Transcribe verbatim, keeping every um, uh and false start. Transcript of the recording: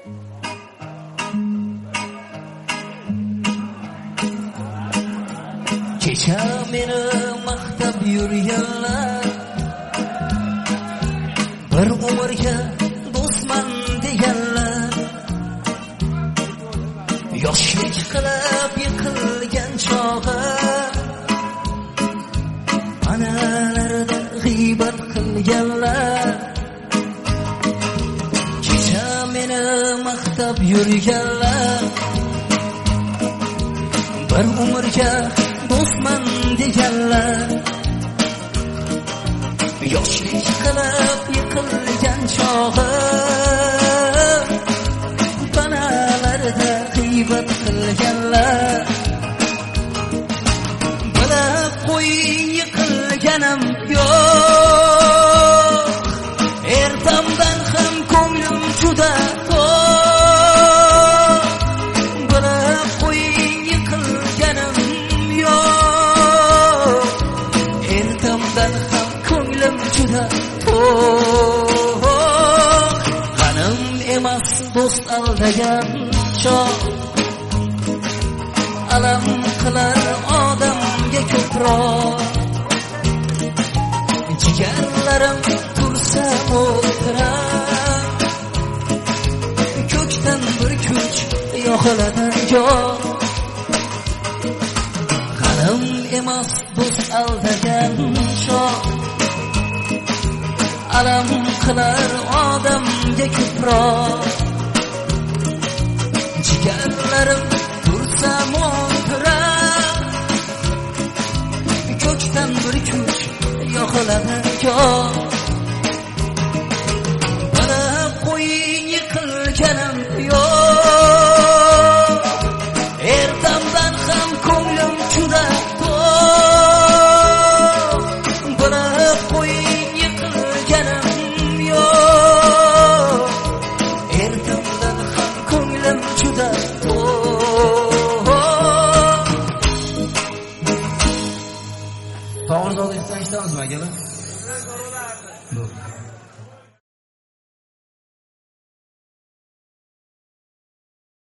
Kecha meni maqtab yurganlar, bir umrga do'stman deganlar, yoshlik qilib yiqilgan chog'i analarida g'iybat qilganlar. Kecha meni maqtab yurganlar, bir umrga do'stman deganlar, yoshlik qilib yiqilgan chog'i panalarda g'iybat qilganlar. Bilib qo'ying, yiqilganim yo'q, ertamdan ham ko'nglim juda to'q. Bilib qo'ying, yiqilganim yo'q, ertamdan ham ko'nglim juda to'q. G'anim emas do'st aldagan chog', alam qilar odamga ko'proq. Jigarlarim tursa o'tirar, ko'kdan bir kuch yoqiladi jo'q. G'anim emas do'st aldagan chog', alam qilar odamga ko'proq. Jigarlarim tursa o'tirar, ko'kdan bir kuch yoqiladi jo'q. Bilib qo'ying, yiqilganim yo'q, ertamdan ham ko'nglim juda to'q. Bilib qo'ying, yiqilganim yo'q, ertamdan ham ko'nglim juda to'q. Sog'ingiz oldiga aytamiz akalar.